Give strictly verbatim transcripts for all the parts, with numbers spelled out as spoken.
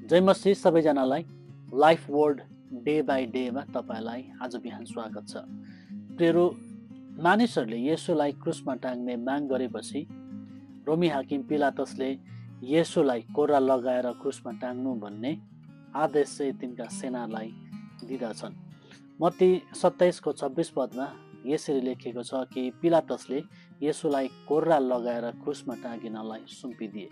जय मसीह सबैजनालाई life word day by डेमा तपाईँलाई आज बिहान स्वागत छ। प्रियहरू, मानिसहरूले येशूलाई क्रुसमा टाङ्ने माग गरेपछि रोमी हाकिम पिलातसले येशूलाई कोर्रा लगाएर क्रुसमा टाङ्नु भन्ने आदेश चाहिँ तिनका सेनालाई दिँदछन्। मत्ती सत्ताइसको छब्बिस पदमा यसरी लेखिएको छ कि पिलातसले येशूलाई कोर्रा लगाएर क्रुसमा टाँगिनलाई सुम्पिदिए।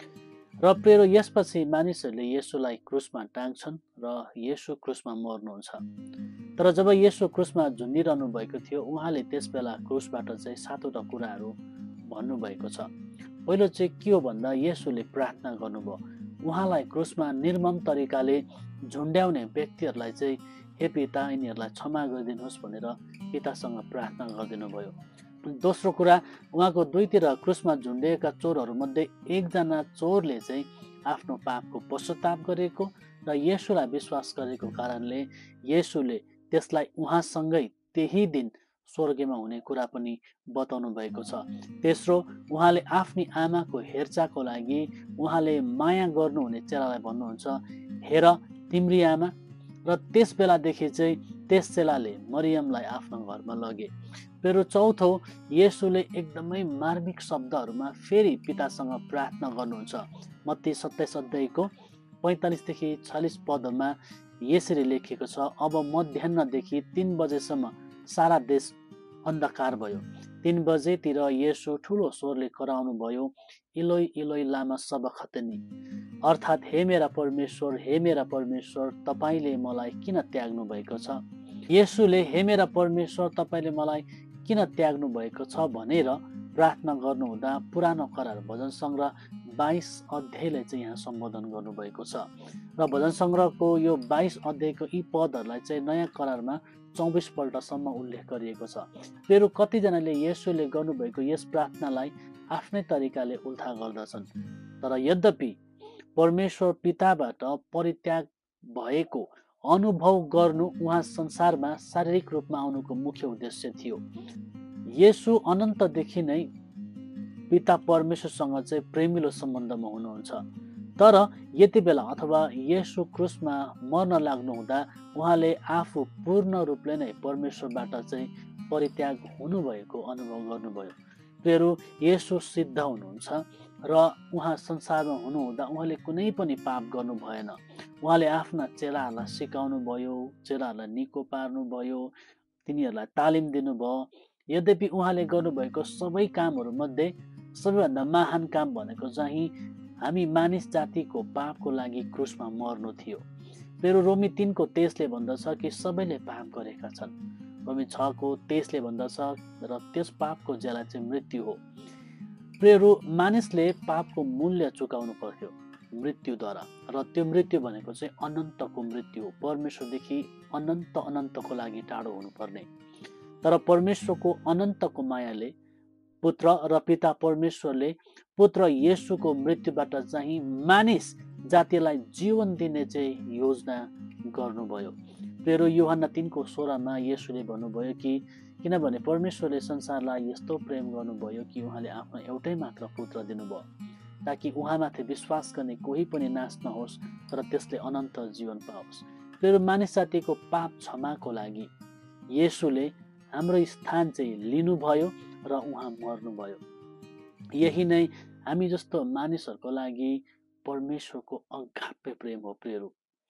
र प्रियहरू, यसपछि मानिसहरूले येशूलाई क्रुसमा टाङ्छन् र येशू क्रुसमा मर्नुहुन्छ। तर जब येशू क्रुसमा झुन्डिरहनु भएको थियो, उहाँले त्यस बेला क्रुसबाट चाहिँ सातवटा कुराहरू भन्नुभएको छ। पहिलो चाहिँ के हो भन्दा येशूले प्रार्थना गर्नुभयो। उहाँलाई क्रुसमा निर्मम तरिकाले झुन्ड्याउने व्यक्तिहरूलाई चाहिँ हे पिता, यिनीहरूलाई क्षमा गरिदिनुहोस् भनेर पितासँग प्रार्थना गरिदिनु भयो। दोस्रो कुरा, उहाँको दुईतिर क्रुसमा झुन्डिएका चोरहरूमध्ये एकजना चोरले चाहिँ आफ्नो पापको पश्चाताप गरेको र येशूलाई विश्वास गरेको कारणले येशूले त्यसलाई उहाँसँगै त्यही दिन स्वर्गमा हुने कुरा पनि बताउनु भएको छ। तेस्रो, उहाँले आफ्नी आमाको हेरचाहको लागि उहाँले माया गर्नुहुने चेलालाई भन्नुहुन्छ, हेर तिम्री आमा। र त्यस बेलादेखि चाहिँ त्यस चेलाले मरियमलाई आफ्नो घरमा लगे। फेरि चौथो, येशूले एकदमै मार्मिक शब्दहरूमा फेरि पितासँग प्रार्थना गर्नुहुन्छ। मत्ती सत्ताइस अध्यायको पैँतालिसदेखि छयालिस पदमा यसरी लेखिएको छ, अब मध्याहदेखि तीन बजेसम्म सारा देश अन्धकार भयो। तीन बजेतिर येशू ठुलो स्वरले कराउनु भयो, इलोई इलोई लामा सबखतनी, अर्थात् हे मेरा परमेश्वर, हे मेरा परमेश्वर, तपाईँले मलाई किन त्याग्नु भएको छ। येशूले हे मेरा परमेश्वर, तपाईँले मलाई किन त्याग्नु भएको छ भनेर प्रार्थना गर्नुहुँदा पुरानो करार भजन सङ्ग्रह बाइस अध्यायले चाहिँ यहाँ सम्बोधन गर्नुभएको छ। र भजन सङ्ग्रहको यो बाइस अध्यायको यी पदहरूलाई चाहिँ नयाँ करारमा चौबिस पल्टसम्म उल्लेख गरिएको छ। फेरि कतिजनाले येशूले गर्नुभएको यस प्रार्थनालाई आफ्नै तरिकाले उल्था गर्दछन्। तर यद्यपि परमेश्वर पिताबाट परित्याग भएको अनुभव गर्नु उहाँ संसारमा शारीरिक रूपमा आउनुको मुख्य उद्देश्य थियो। येशू अनन्तदेखि नै पिता परमेश्वरसँग चाहिँ प्रेमिलो सम्बन्धमा हुनुहुन्छ। तर यति बेला अथवा येशू क्रुसमा मर्न लाग्नु हुँदा उहाँले आफू पूर्ण रूपले नै परमेश्वरबाट चाहिँ परित्याग हुनुभएको अनुभव गर्नुभयो। फेरि येशू सिद्ध हुनुहुन्छ र उहाँ संसारमा हुनुहुँदा उहाँले कुनै पनि पाप गर्नु भएन। उहाँले आफ्ना चेलाहरूलाई सिकाउनु भयो, चेलाहरूलाई निको पार्नु भयो, तिनीहरूलाई तालिम दिनुभयो। यद्यपि उहाँले गर्नुभएको सबै कामहरूमध्ये सबैभन्दा महान काम भनेको चाहिँ हामी मानिस जातिको पापको लागि क्रुसमा मर्नु थियो। फेरि रोमी तिनको तेइसले भन्दछ कि सबैले पाप गरेका छन्। रोमी छको तेइसले भन्दछ र त्यस पापको ज्याला चाहिँ मृत्यु हो। प्रियहरू, मानिसले पापको मूल्य चुकाउनु पर्यो मृत्युद्वारा, र त्यो मृत्यु भनेको चाहिँ अनन्तको मृत्यु हो। परमेश्वरदेखि अनन्त अनन्तको लागि टाढो हुनुपर्ने। तर परमेश्वरको अनन्तको मायाले पुत्र र पिता परमेश्वरले पुत्र येशूको मृत्युबाट चाहिँ मानिस जातिलाई जीवन दिने चाहिँ योजना गर्नुभयो। फेरि यूहन्ना तीनको सोह्रमा येशूले भन्नुभयो कि किनभने परमेश्वरले संसारलाई यस्तो प्रेम गर्नुभयो कि उहाँले आफ्नो एउटै मात्र पुत्र दिनुभयो, ताकि उहाँमाथि विश्वास गर्ने कोही पनि नाश नहोस् तर त्यसले अनन्त जीवन पाओस्। फेरि मानिस जातिको पाप क्षमाको लागि येशूले हाम्रो स्थान चाहिँ लिनुभयो र उहाँ मर्नुभयो। यही नै हामी जस्तो मानिसहरूको लागि परमेश्वरको अगाप्य प्रेम हो। प्रियहरू,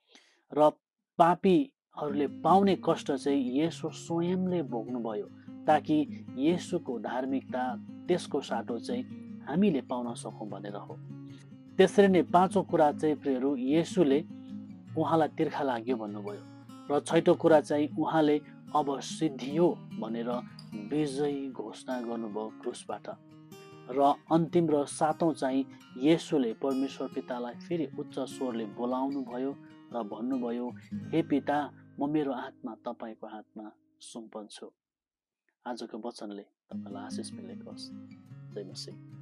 र पापीहरूले पाउने कष्ट चाहिँ येशू स्वयंले भोग्नुभयो, ताकि येशूको धार्मिकता, त्यसको साटो चाहिँ हामीले पाउन सकौँ भनेर हो। त्यसरी नै पाँचौँ कुरा चाहिँ प्रियहरू, येशूले उहाँलाई तिर्खा लाग्यो भन्नुभयो। र छैटौँ कुरा चाहिँ उहाँले अब सिद्धियो भनेर विजयी घोषणा गर्नुभयो क्रुसबाट। र अन्तिम र सातौँ चाहिँ येशूले परमेश्वर पितालाई फेरि उच्च स्वरले बोलाउनु भयो र भन्नुभयो, हे पिता, म मेरो आत्मा तपाईँको हातमा सुम्पन्छु। आजको वचनले तपाईँलाई आशिष मिलेको होस्। जय मसीह।